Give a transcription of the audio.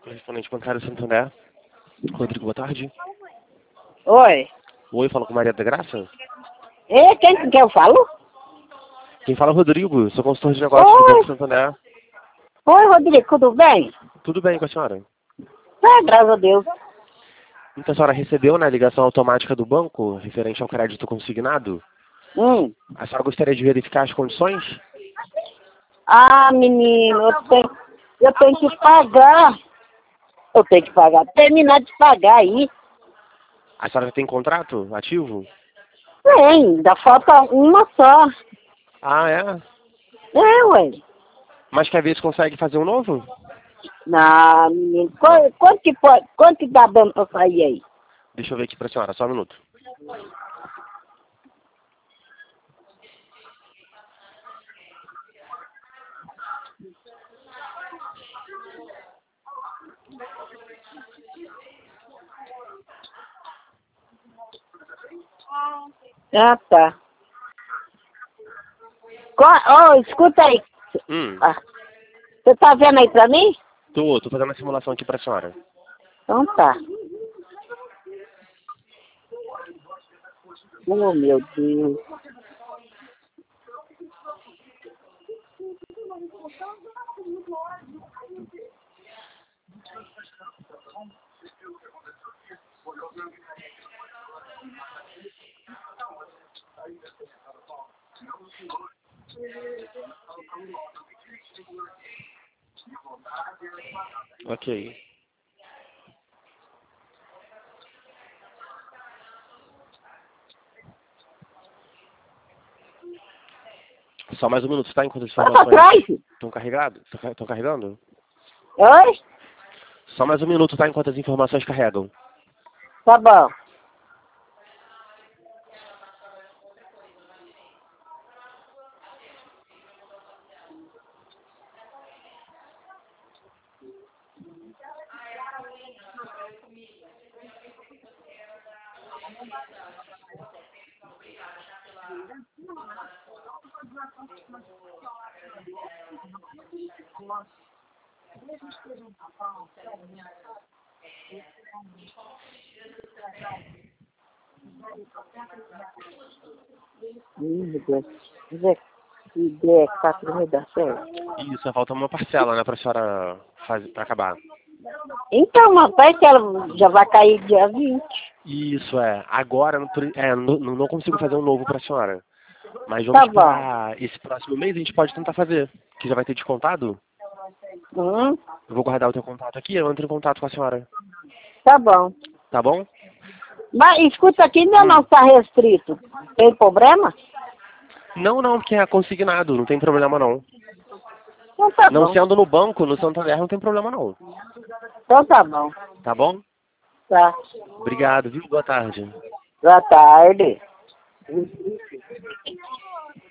Correspondente bancário Santander. Rodrigo, boa tarde. Oi. Oi, falo com Maria da Graça? Quem que eu falo? Quem fala é o Rodrigo, sou consultor de negócios do Oi. Banco Santander. Oi, Rodrigo, tudo bem? Tudo bem com a senhora? Graças a Deus. Então a senhora recebeu na ligação automática do banco, referente ao crédito consignado? A senhora gostaria de verificar as condições? Menino, eu tenho que pagar. Terminar de pagar aí. A senhora tem contrato ativo? Tem, ainda falta uma só. Ah, é? Ué. Mas quer ver se consegue fazer um novo? Não, menino, quanto que dá dando pra sair aí? Deixa eu ver aqui pra senhora, só um minuto. Ah, tá. Escuta aí. Você tá vendo aí pra mim? Tô fazendo a simulação aqui pra senhora. Então tá. Oh, meu Deus. Ok. Só mais um minuto, tá? Enquanto as Vai pra informações trás. estão carregadas? Estão carregando? Oi? Só mais um minuto, tá? Enquanto as informações carregam. Tá bom. Meu Deus. Que ideia que tá primeiro da certo. Isso, falta uma parcela, né, pra senhora fazer, pra acabar. Então, rapaz, que ela já vai cair dia 20. Isso, é. Agora, não consigo fazer um novo pra senhora. Mas Tá vamos bom. pra esse próximo mês, a gente pode tentar fazer. Que já vai ter descontado. Eu vou guardar o teu contato aqui, eu entro em contato com a senhora. Tá bom. Tá bom? Mas escuta aqui, ainda não está restrito. Tem problema? Não, porque é consignado, não tem problema não. Então tá Não bom. sendo no banco, no Santander, não tem problema não. Então tá bom. Tá bom? Tá. Obrigado, viu? Boa tarde. Boa tarde.